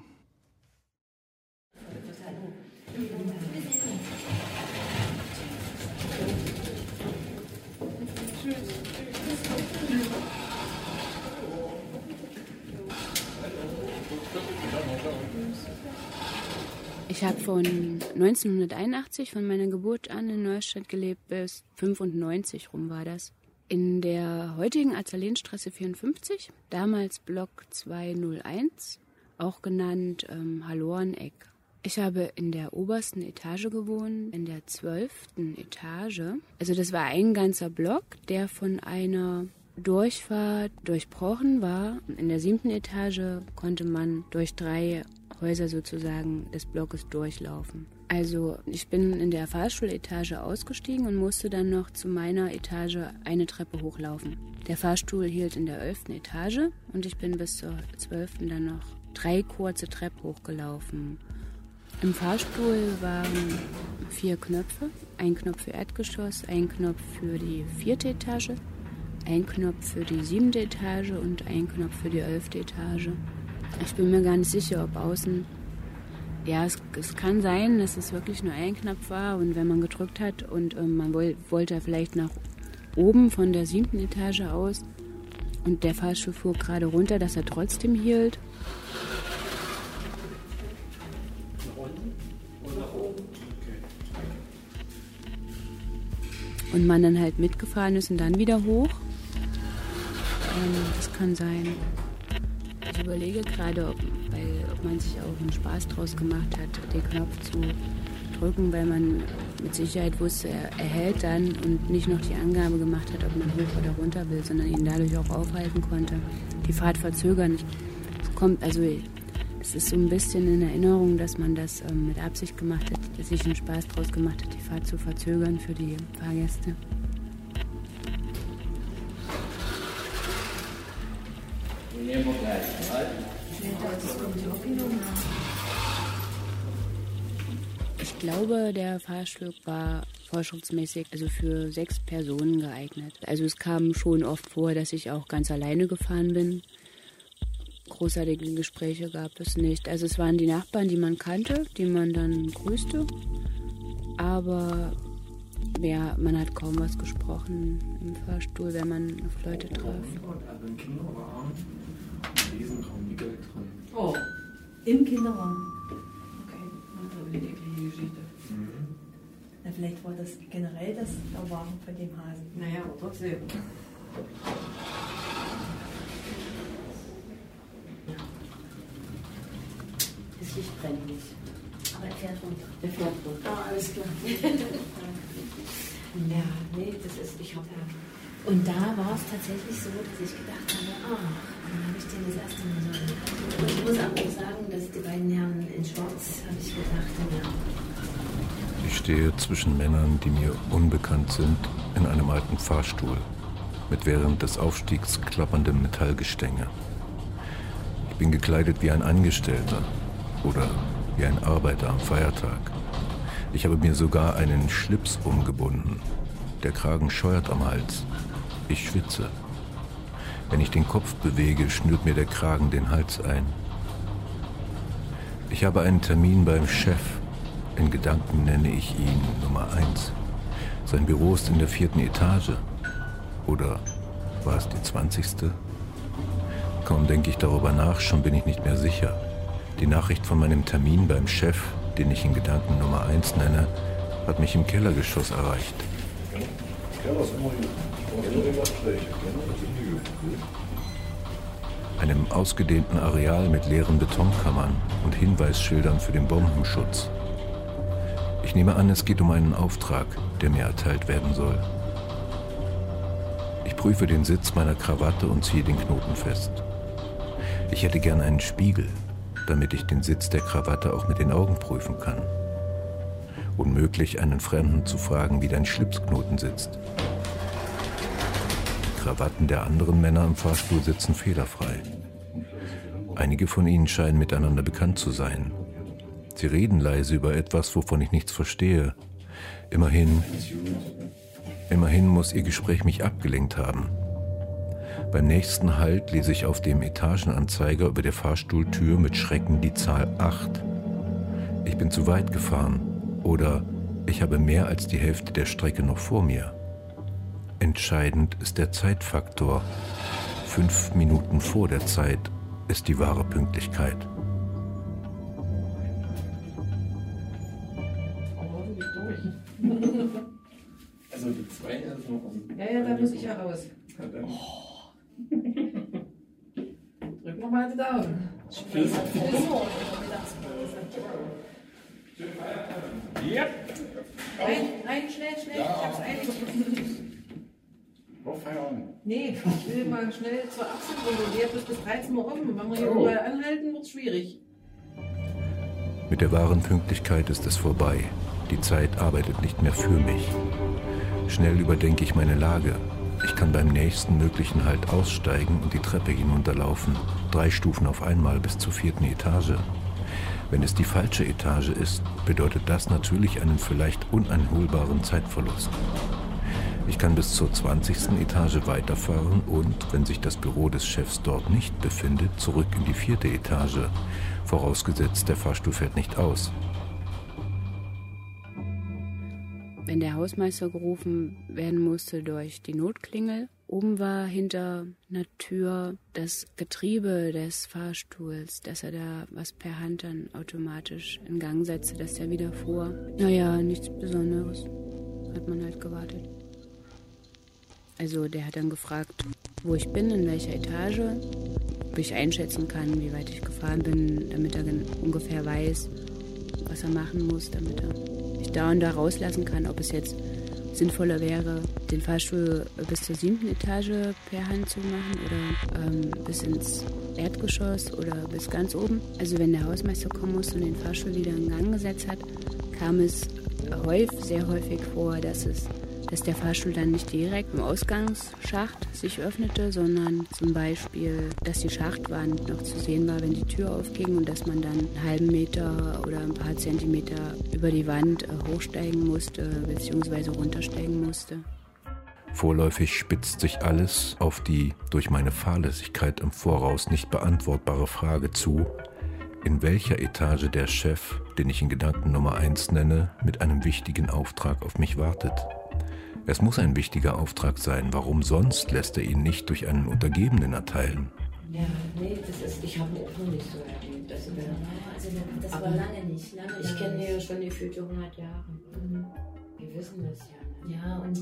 Ich habe von 1981, von meiner Geburt an in Neustadt gelebt, bis 95 rum war das. In der heutigen Azalenstraße 54, damals Block 201, auch genannt Halloreneck. Ich habe in der obersten Etage gewohnt, in der 12. Etage. Also das war ein ganzer Block, der von einer Durchfahrt durchbrochen war. In der 7. Etage konnte man durch 3 Häuser sozusagen des Blockes durchlaufen. Also ich bin in der Fahrstuhletage ausgestiegen und musste dann noch zu meiner Etage eine Treppe hochlaufen. Der Fahrstuhl hielt in der 11. Etage und ich bin bis zur 12. dann noch 3 kurze Treppen hochgelaufen. Im Fahrstuhl waren 4 Knöpfe. Ein Knopf für Erdgeschoss, ein Knopf für die 4. Etage, ein Knopf für die 7. Etage und ein Knopf für die 11. Etage. Ich bin mir gar nicht sicher, ob außen... Ja, es kann sein, dass es wirklich nur ein Knopf war und wenn man gedrückt hat und man wollte vielleicht nach oben von der 7. Etage aus und der Fahrstuhl fuhr gerade runter, dass er trotzdem hielt. Nach unten oder nach oben? Und man dann halt mitgefahren ist und dann wieder hoch. Das kann sein. Ich überlege gerade, ob man sich auch einen Spaß draus gemacht hat, den Knopf zu drücken, weil man mit Sicherheit wusste, er hält dann und nicht noch die Angabe gemacht hat, ob man hoch oder runter will, sondern ihn dadurch auch aufhalten konnte, die Fahrt verzögern. Es ist so ein bisschen in Erinnerung, dass man das mit Absicht gemacht hat, dass sich einen Spaß draus gemacht hat, die Fahrt zu verzögern für die Fahrgäste. Ich glaube, der Fahrstuhl war vorschriftsmäßig also für 6 Personen geeignet. Also es kam schon oft vor, dass ich auch ganz alleine gefahren bin. Großartige Gespräche gab es nicht. Also es waren die Nachbarn, die man kannte, die man dann grüßte. Aber ja, man hat kaum was gesprochen im Fahrstuhl, wenn man auf Leute traf. Oh, im Kinderraum. Okay, also die eklige Geschichte. Na, vielleicht war das generell das Erwachen von dem Hasen. Naja, aber trotzdem. Das Licht brennt nicht. Aber er fährt runter. Der fährt runter. Ah, alles klar. Ja, nee, das ist, ich habe. Und da war es tatsächlich so, dass ich gedacht habe, dann habe ich den das erste Mal so. Und ich muss aber auch sagen, dass die beiden Herren in Schwarz, habe ich gedacht, ja. Ich stehe zwischen Männern, die mir unbekannt sind, in einem alten Fahrstuhl, mit während des Aufstiegs klapperndem Metallgestänge. Ich bin gekleidet wie ein Angestellter oder wie ein Arbeiter am Feiertag. Ich habe mir sogar einen Schlips umgebunden. Der Kragen scheuert am Hals. Ich schwitze. Wenn ich den Kopf bewege, schnürt mir der Kragen den Hals ein. Ich habe einen Termin beim Chef. In Gedanken nenne ich ihn Nummer 1. Sein Büro ist in der 4. Etage. Oder war es die 20.? Kaum denke ich darüber nach, schon bin ich nicht mehr sicher. Die Nachricht von meinem Termin beim Chef, den ich in Gedanken Nummer 1 nenne, hat mich im Kellergeschoss erreicht. Einem ausgedehnten Areal mit leeren Betonkammern und Hinweisschildern für den Bombenschutz. Ich nehme an, es geht um einen Auftrag, der mir erteilt werden soll. Ich prüfe den Sitz meiner Krawatte und ziehe den Knoten fest. Ich hätte gern einen Spiegel, damit ich den Sitz der Krawatte auch mit den Augen prüfen kann. Unmöglich, einen Fremden zu fragen, wie dein Schlipsknoten sitzt. Die Krawatten der anderen Männer im Fahrstuhl sitzen fehlerfrei. Einige von ihnen scheinen miteinander bekannt zu sein. Sie reden leise über etwas, wovon ich nichts verstehe. Immerhin muss ihr Gespräch mich abgelenkt haben. Beim nächsten Halt lese ich auf dem Etagenanzeiger über der Fahrstuhltür mit Schrecken die Zahl 8. Ich bin zu weit gefahren oder ich habe mehr als die Hälfte der Strecke noch vor mir. Entscheidend ist der Zeitfaktor. 5 Minuten vor der Zeit ist die wahre Pünktlichkeit. Also die 2 ist noch offen. Ja, da muss ich ja raus. Drück nochmal die Daumen. Tschüss. Ja. Nein, schnell, ich hab's eilig. Feierabend. Nee, ich will mal schnell zur Absendung. Die hat bis 13 Uhr offen. Wenn wir hier überall anhalten, wird's schwierig. Mit der wahren Pünktlichkeit ist es vorbei. Die Zeit arbeitet nicht mehr für mich. Schnell überdenke ich meine Lage. Ich kann beim nächsten möglichen Halt aussteigen und die Treppe hinunterlaufen. 3 Stufen auf einmal bis zur 4. Etage. Wenn es die falsche Etage ist, bedeutet das natürlich einen vielleicht uneinholbaren Zeitverlust. Ich kann bis zur 20. Etage weiterfahren und, wenn sich das Büro des Chefs dort nicht befindet, zurück in die 4. Etage. Vorausgesetzt, der Fahrstuhl fährt nicht aus. Wenn der Hausmeister gerufen werden musste durch die Notklingel, oben war hinter einer Tür das Getriebe des Fahrstuhls, dass er da was per Hand dann automatisch in Gang setzte, dass der wieder fuhr. Naja, nichts Besonderes. Hat man halt gewartet. Also der hat dann gefragt, wo ich bin, in welcher Etage, ob ich einschätzen kann, wie weit ich gefahren bin, damit er ungefähr weiß, was er machen muss, damit er mich da und da rauslassen kann, ob es jetzt sinnvoller wäre, den Fahrstuhl bis zur 7. Etage per Hand zu machen oder bis ins Erdgeschoss oder bis ganz oben. Also wenn der Hausmeister kommen musste und den Fahrstuhl wieder in Gang gesetzt hat, kam es sehr häufig vor, dass der Fahrstuhl dann nicht direkt im Ausgangsschacht sich öffnete, sondern zum Beispiel, dass die Schachtwand noch zu sehen war, wenn die Tür aufging und dass man dann einen halben Meter oder ein paar Zentimeter über die Wand hochsteigen musste bzw. runtersteigen musste. Vorläufig spitzt sich alles auf die durch meine Fahrlässigkeit im Voraus nicht beantwortbare Frage zu, in welcher Etage der Chef, den ich in Gedanken Nummer 1 nenne, mit einem wichtigen Auftrag auf mich wartet. Es muss ein wichtiger Auftrag sein. Warum sonst lässt er ihn nicht durch einen Untergebenen erteilen? Ja, nee, ich habe auch noch nicht so erlebt. Das war lange nicht. Ich kenne ja schon die gefühlte 100 Jahre. Wir wissen das ja. Ne? Ja, und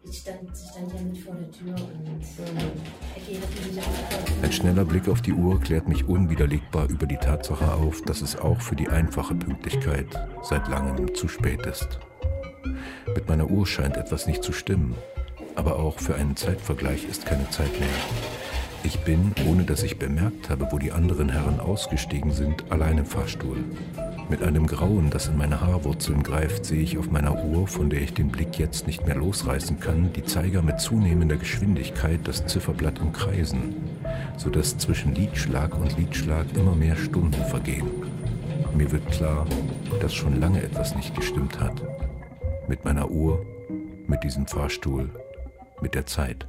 Ich stand ja mit vor der Tür und er geht natürlich auch. Ein schneller Blick auf die Uhr klärt mich unwiderlegbar über die Tatsache auf, dass es auch für die einfache Pünktlichkeit seit langem zu spät ist. Mit meiner Uhr scheint etwas nicht zu stimmen, aber auch für einen Zeitvergleich ist keine Zeit mehr. Ich bin, ohne dass ich bemerkt habe, wo die anderen Herren ausgestiegen sind, allein im Fahrstuhl. Mit einem Grauen, das in meine Haarwurzeln greift, sehe ich auf meiner Uhr, von der ich den Blick jetzt nicht mehr losreißen kann, die Zeiger mit zunehmender Geschwindigkeit das Zifferblatt umkreisen, sodass zwischen Liedschlag und Liedschlag immer mehr Stunden vergehen. Mir wird klar, dass schon lange etwas nicht gestimmt hat. Mit meiner Uhr, mit diesem Fahrstuhl, mit der Zeit.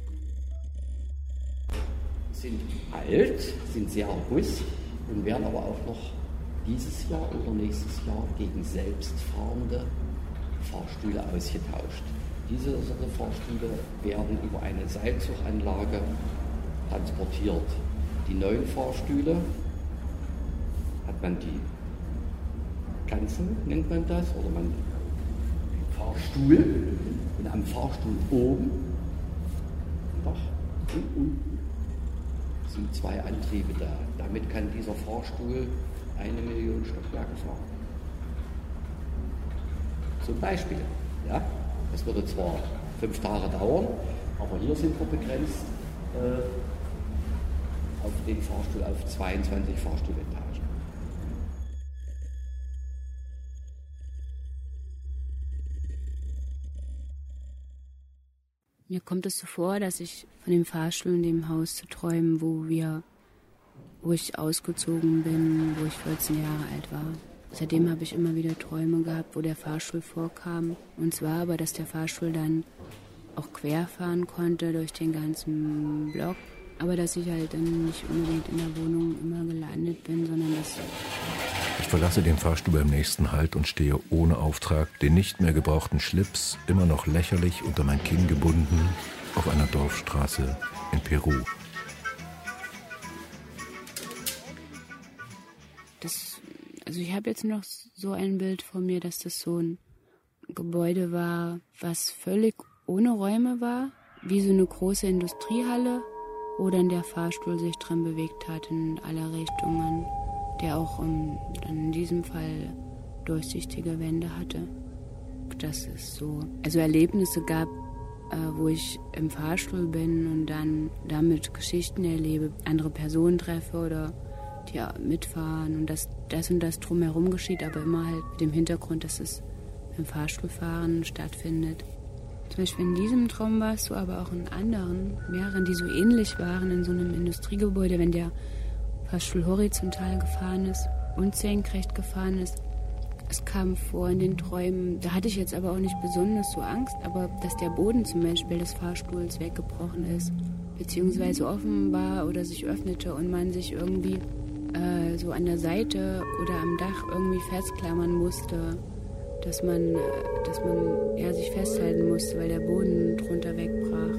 Sind alt, sind sehr robust und werden aber auch noch dieses Jahr oder nächstes Jahr gegen selbstfahrende Fahrstühle ausgetauscht. Diese Fahrstühle werden über eine Seilzuganlage transportiert. Die neuen Fahrstühle hat man die Kanzel, nennt man das, oder man den Fahrstuhl und am Fahrstuhl oben und unten sind 2 Antriebe da. Damit kann dieser Fahrstuhl 1 Million Stockwerke fahren. Zum Beispiel. Ja? Das würde zwar 5 Tage dauern, aber hier sind wir begrenzt auf den Fahrstuhl auf 22 Fahrstuhletagen. Mir kommt es so vor, dass ich von dem Fahrstuhl in dem Haus zu träumen, wo ich ausgezogen bin, wo ich 14 Jahre alt war. Seitdem habe ich immer wieder Träume gehabt, wo der Fahrstuhl vorkam. Und zwar aber, dass der Fahrstuhl dann auch querfahren konnte durch den ganzen Block. Aber dass ich halt dann nicht unbedingt in der Wohnung immer gelandet bin, sondern dass... Ich verlasse den Fahrstuhl beim nächsten Halt und stehe ohne Auftrag, den nicht mehr gebrauchten Schlips, immer noch lächerlich unter mein Kinn gebunden, auf einer Dorfstraße in Peru. Also ich habe jetzt noch so ein Bild vor mir, dass das so ein Gebäude war, was völlig ohne Räume war, wie so eine große Industriehalle, wo dann der Fahrstuhl sich drin bewegt hat in alle Richtungen, der auch dann in diesem Fall durchsichtige Wände hatte. Das ist so. Also Erlebnisse gab, wo ich im Fahrstuhl bin und dann damit Geschichten erlebe, andere Personen treffe oder die mitfahren und das und das drumherum geschieht, aber immer halt mit dem Hintergrund, dass es beim Fahrstuhlfahren stattfindet. Zum Beispiel in diesem Traum war es so, aber auch in anderen, mehreren, die so ähnlich waren, in so einem Industriegebäude, wenn der Fahrstuhl horizontal gefahren ist und senkrecht gefahren ist. Es kam vor in den Träumen, da hatte ich jetzt aber auch nicht besonders so Angst, aber dass der Boden zum Beispiel des Fahrstuhls weggebrochen ist, beziehungsweise offen war oder sich öffnete und man sich irgendwie so an der Seite oder am Dach irgendwie festklammern musste, dass man sich festhalten musste, weil der Boden drunter wegbrach.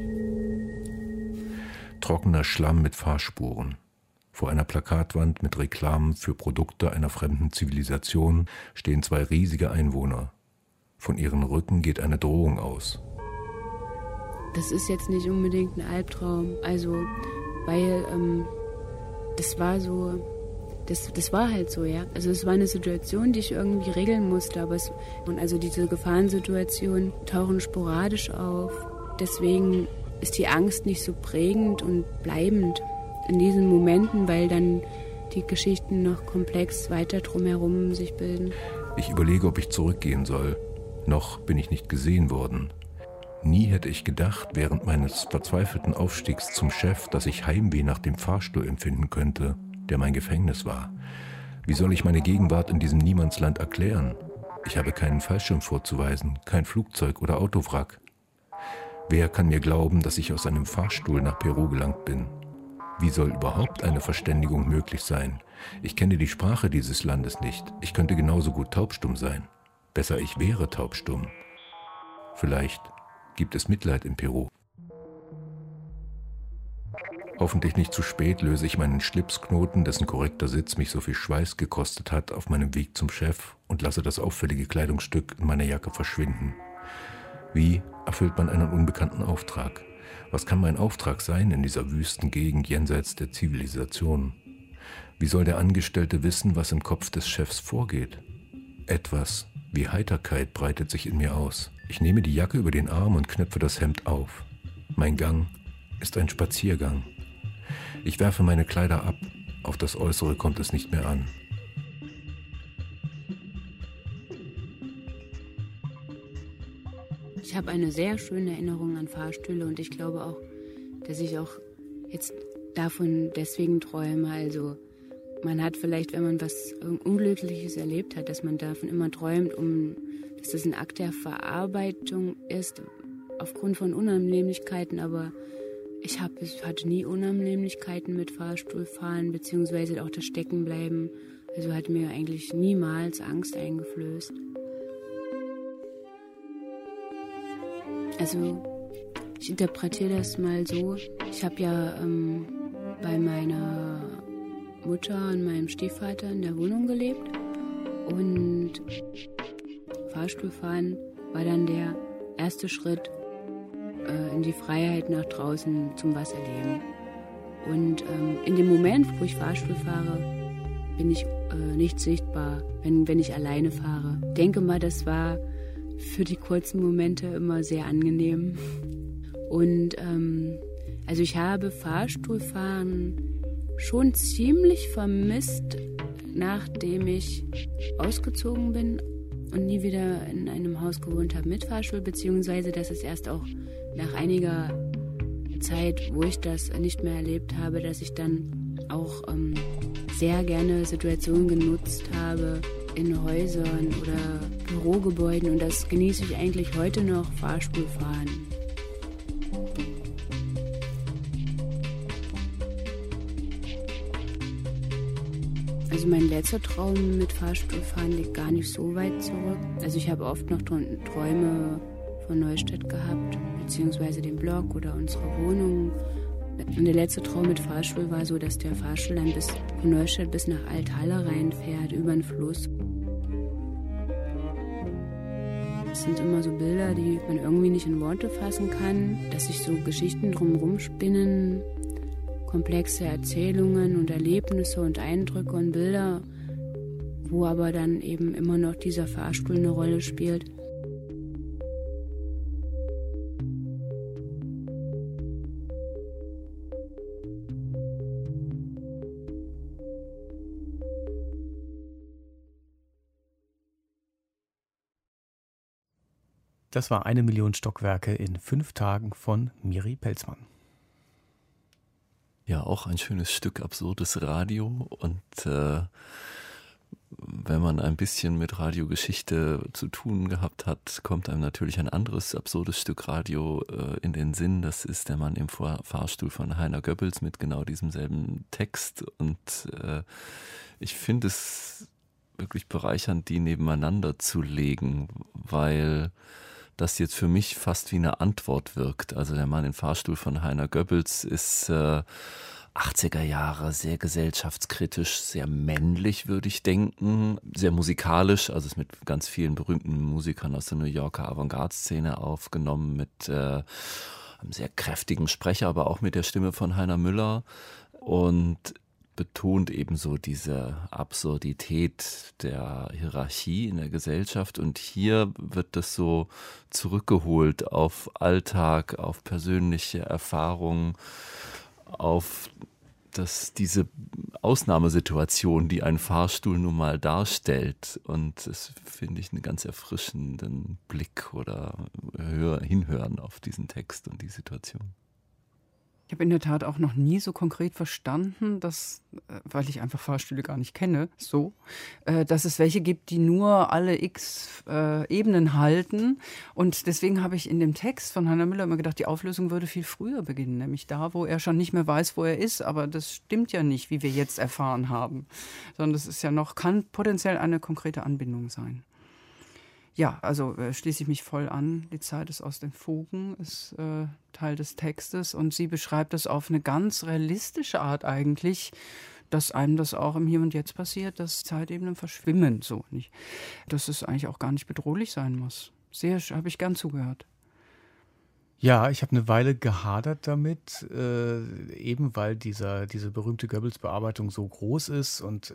Trockener Schlamm mit Fahrspuren. Vor einer Plakatwand mit Reklamen für Produkte einer fremden Zivilisation stehen 2 riesige Einwohner. Von ihren Rücken geht eine Drohung aus. Das ist jetzt nicht unbedingt ein Albtraum, also weil das war so, das war halt so, ja. Also es war eine Situation, die ich irgendwie regeln musste, aber also diese Gefahrensituationen tauchen sporadisch auf. Deswegen ist die Angst nicht so prägend und bleibend in diesen Momenten, weil dann die Geschichten noch komplex weiter drumherum sich bilden. Ich überlege, ob ich zurückgehen soll. Noch bin ich nicht gesehen worden. Nie hätte ich gedacht, während meines verzweifelten Aufstiegs zum Chef, dass ich Heimweh nach dem Fahrstuhl empfinden könnte, der mein Gefängnis war. Wie soll ich meine Gegenwart in diesem Niemandsland erklären? Ich habe keinen Fallschirm vorzuweisen, kein Flugzeug oder Autowrack. Wer kann mir glauben, dass ich aus einem Fahrstuhl nach Peru gelangt bin? Wie soll überhaupt eine Verständigung möglich sein? Ich kenne die Sprache dieses Landes nicht. Ich könnte genauso gut taubstumm sein. Besser, ich wäre taubstumm. Vielleicht gibt es Mitleid in Peru. Hoffentlich nicht zu spät löse ich meinen Schlipsknoten, dessen korrekter Sitz mich so viel Schweiß gekostet hat, auf meinem Weg zum Chef und lasse das auffällige Kleidungsstück in meiner Jacke verschwinden. Wie erfüllt man einen unbekannten Auftrag? Was kann mein Auftrag sein in dieser wüsten Gegend jenseits der Zivilisation? Wie soll der Angestellte wissen, was im Kopf des Chefs vorgeht? Etwas wie Heiterkeit breitet sich in mir aus. Ich nehme die Jacke über den Arm und knöpfe das Hemd auf. Mein Gang ist ein Spaziergang. Ich werfe meine Kleider ab. Auf das Äußere kommt es nicht mehr an. Ich habe eine sehr schöne Erinnerung an Fahrstühle und ich glaube auch, dass ich auch jetzt davon deswegen träume. Also man hat vielleicht, wenn man was Unglückliches erlebt hat, dass man davon immer träumt, dass das ein Akt der Verarbeitung ist, aufgrund von Unannehmlichkeiten. Aber ich hatte nie Unannehmlichkeiten mit Fahrstuhlfahren, beziehungsweise auch das Steckenbleiben. Also hat mir eigentlich niemals Angst eingeflößt. Also ich interpretiere das mal so. Ich habe ja bei meiner Mutter und meinem Stiefvater in der Wohnung gelebt und Fahrstuhlfahren war dann der erste Schritt in die Freiheit nach draußen zum Wasserleben. Und in dem Moment, wo ich Fahrstuhl fahre, bin ich nicht sichtbar, wenn ich alleine fahre. Ich denke mal, das war für die kurzen Momente immer sehr angenehm. Und also ich habe Fahrstuhlfahren schon ziemlich vermisst, nachdem ich ausgezogen bin und nie wieder in einem Haus gewohnt habe mit Fahrstuhl, beziehungsweise dass es erst auch nach einiger Zeit, wo ich das nicht mehr erlebt habe, dass ich dann auch sehr gerne Situationen genutzt habe in Häusern oder Bürogebäuden und das genieße ich eigentlich heute noch, Fahrstuhlfahren. Also mein letzter Traum mit Fahrstuhlfahren liegt gar nicht so weit zurück. Also ich habe oft noch Träume von Neustadt gehabt, beziehungsweise den Block oder unsere Wohnung. Und der letzte Traum mit Fahrstuhl war so, dass der Fahrstuhl dann von Neustadt bis nach Althalle reinfährt, über den Fluss. Das sind immer so Bilder, die man irgendwie nicht in Worte fassen kann, dass sich so Geschichten drumherum spinnen, komplexe Erzählungen und Erlebnisse und Eindrücke und Bilder, wo aber dann eben immer noch dieser Fahrstuhl eine Rolle spielt. Das war 1 Million Stockwerke in 5 Tagen von Miri Pelzmann. Ja, auch ein schönes Stück absurdes Radio und wenn man ein bisschen mit Radiogeschichte zu tun gehabt hat, kommt einem natürlich ein anderes absurdes Stück Radio in den Sinn. Das ist Der Mann im Fahrstuhl von Heiner Goebbels mit genau diesem selben Text und ich finde es wirklich bereichernd, die nebeneinander zu legen, weil das jetzt für mich fast wie eine Antwort wirkt. Also Der Mann im Fahrstuhl von Heiner Goebbels ist 80er Jahre, sehr gesellschaftskritisch, sehr männlich, würde ich denken, sehr musikalisch, also ist mit ganz vielen berühmten Musikern aus der New Yorker Avantgarde-Szene aufgenommen, mit einem sehr kräftigen Sprecher, aber auch mit der Stimme von Heiner Müller und betont ebenso diese Absurdität der Hierarchie in der Gesellschaft und hier wird das so zurückgeholt auf Alltag, auf persönliche Erfahrungen, auf diese Ausnahmesituation, die ein Fahrstuhl nun mal darstellt und das finde ich einen ganz erfrischenden Blick oder Hinhören auf diesen Text und die Situation. Ich habe in der Tat auch noch nie so konkret verstanden, dass, weil ich einfach Fahrstühle gar nicht kenne, dass es welche gibt, die nur alle x Ebenen halten. Und deswegen habe ich in dem Text von Heiner Müller immer gedacht, die Auflösung würde viel früher beginnen, nämlich da, wo er schon nicht mehr weiß, wo er ist. Aber das stimmt ja nicht, wie wir jetzt erfahren haben, sondern das ist ja kann potenziell eine konkrete Anbindung sein. Ja, also schließe ich mich voll an. Die Zeit ist aus den Fugen, ist Teil des Textes und sie beschreibt es auf eine ganz realistische Art eigentlich, dass einem das auch im Hier und Jetzt passiert, dass Zeitebenen verschwimmen, so nicht. Dass es eigentlich auch gar nicht bedrohlich sein muss. Sehr, habe ich gern zugehört. Ja, ich habe eine Weile gehadert damit, eben weil diese berühmte Goebbels-Bearbeitung so groß ist und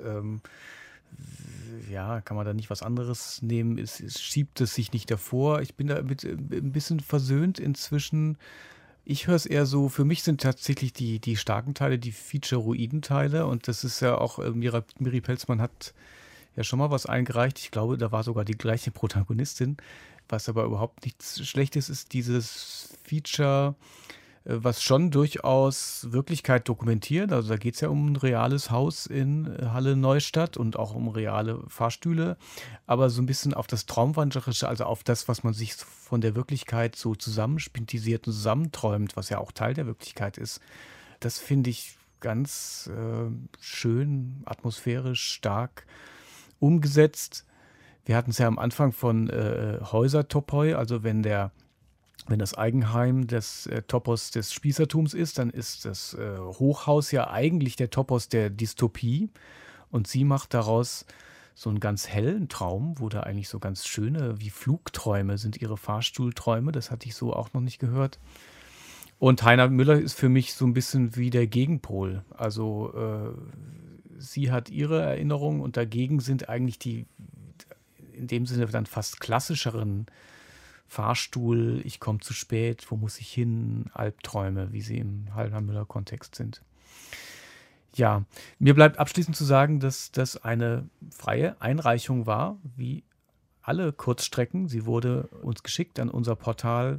ja, kann man da nicht was anderes nehmen? Es schiebt es sich nicht davor. Ich bin damit ein bisschen versöhnt inzwischen. Ich höre es eher so, für mich sind tatsächlich die starken Teile, die Feature-Ruiden-Teile. Und das ist ja auch, Miri Pelzmann hat ja schon mal was eingereicht. Ich glaube, da war sogar die gleiche Protagonistin. Was aber überhaupt nichts Schlechtes ist, dieses Feature, was schon durchaus Wirklichkeit dokumentiert. Also da geht es ja um ein reales Haus in Halle-Neustadt und auch um reale Fahrstühle, aber so ein bisschen auf das Traumwandlerische, also auf das, was man sich von der Wirklichkeit so zusammenspintisiert und zusammenträumt, was ja auch Teil der Wirklichkeit ist. Das finde ich ganz schön, atmosphärisch, stark umgesetzt. Wir hatten es ja am Anfang von Häusertopoi, also wenn das Eigenheim des Topos des Spießertums ist, dann ist das Hochhaus ja eigentlich der Topos der Dystopie. Und sie macht daraus so einen ganz hellen Traum, wo da eigentlich so ganz schöne, wie Flugträume sind ihre Fahrstuhlträume. Das hatte ich so auch noch nicht gehört. Und Heiner Müller ist für mich so ein bisschen wie der Gegenpol. Also sie hat ihre Erinnerungen und dagegen sind eigentlich die in dem Sinne dann fast klassischeren Fahrstuhl, ich komme zu spät, wo muss ich hin, Albträume, wie sie im Heiner Müller-Kontext sind. Ja, mir bleibt abschließend zu sagen, dass das eine freie Einreichung war, wie alle Kurzstrecken. Sie wurde uns geschickt an unser Portal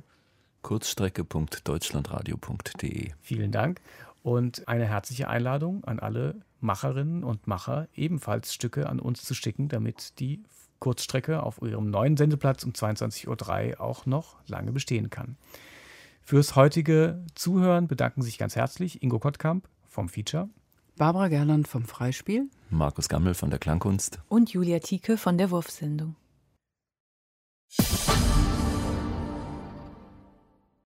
kurzstrecke.deutschlandradio.de. Vielen Dank und eine herzliche Einladung an alle Macherinnen und Macher, ebenfalls Stücke an uns zu schicken, damit die Kurzstrecke auf ihrem neuen Sendeplatz um 22.03 Uhr auch noch lange bestehen kann. Fürs heutige Zuhören bedanken sich ganz herzlich Ingo Kottkamp vom Feature, Barbara Gerland vom Freispiel, Markus Gammel von der Klangkunst und Julia Tieke von der Wurfsendung.